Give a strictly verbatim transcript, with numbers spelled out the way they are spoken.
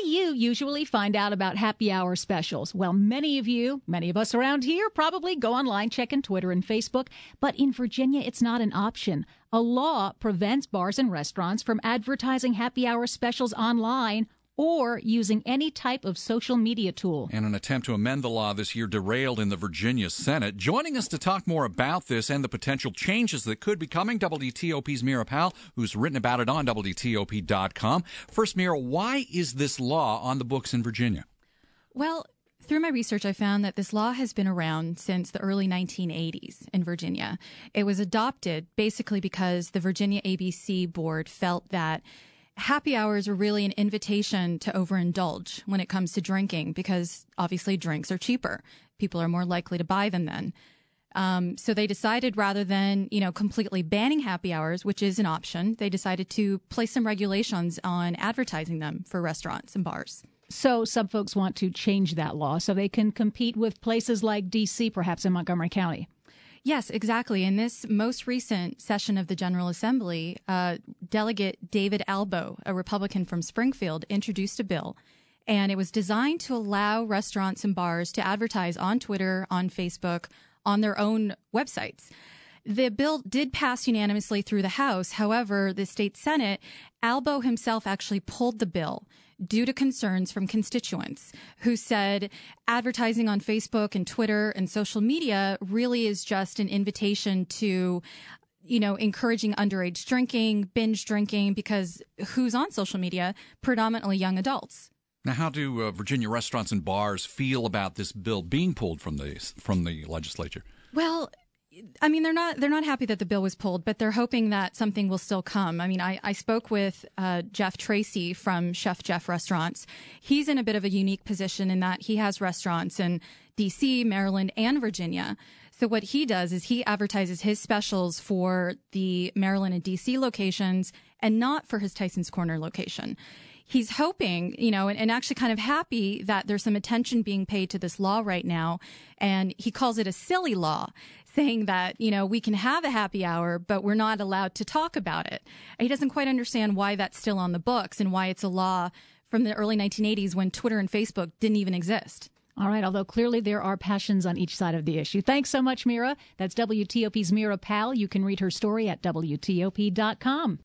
you usually find out about happy hour specials? Well, many of you, many of us around here probably go online checking Twitter and Facebook. But in Virginia, it's not an option. A law prevents bars and restaurants from advertising happy hour specials online or using any type of social media tool. And an attempt to amend the law this year derailed in the Virginia Senate. Joining us to talk more about this and the potential changes that could be coming, W T O P's Mira Powell, who's written about it on W T O P dot com. First, Mira, why is this law on the books in Virginia? Well, through my research, I found that this law has been around since the early nineteen eighties in Virginia. It was adopted basically because the Virginia A B C board felt that happy hours are really an invitation to overindulge when it comes to drinking because obviously drinks are cheaper. People are more likely to buy them then. Um, so they decided rather than, you know, completely banning happy hours, which is an option, they decided to place some regulations on advertising them for restaurants and bars. So some folks want to change that law so they can compete with places like D C, perhaps in Montgomery County. Yes, exactly. In this most recent session of the General Assembly, uh, Delegate David Albo, a Republican from Springfield, introduced a bill, and it was designed to allow restaurants and bars to advertise on Twitter, on Facebook, on their own websites. The bill did pass unanimously through the House. However, the state Senate, Albo himself actually pulled the bill due to concerns from constituents who said advertising on Facebook and Twitter and social media really is just an invitation to, you know, encouraging underage drinking, binge drinking, because who's on social media? Predominantly young adults. Now, how do uh, Virginia restaurants and bars feel about this bill being pulled from the from the legislature? Well, I mean, they're not they're not happy that the bill was pulled, but they're hoping that something will still come. I mean, I, I spoke with uh, Jeff Tracy from Chef Jeff Restaurants. He's in a bit of a unique position in that he has restaurants in D C, Maryland, and Virginia. So what he does is he advertises his specials for the Maryland and D C locations and not for his Tyson's Corner location. He's hoping, you know, and, and actually kind of happy that there's some attention being paid to this law right now. And he calls it a silly law, saying that, you know, we can have a happy hour, but we're not allowed to talk about it. He doesn't quite understand why that's still on the books and why it's a law from the early nineteen eighties when Twitter and Facebook didn't even exist. All right, although clearly there are passions on each side of the issue. Thanks so much, Mira. That's W T O P's Mira Powell. You can read her story at W T O P dot com.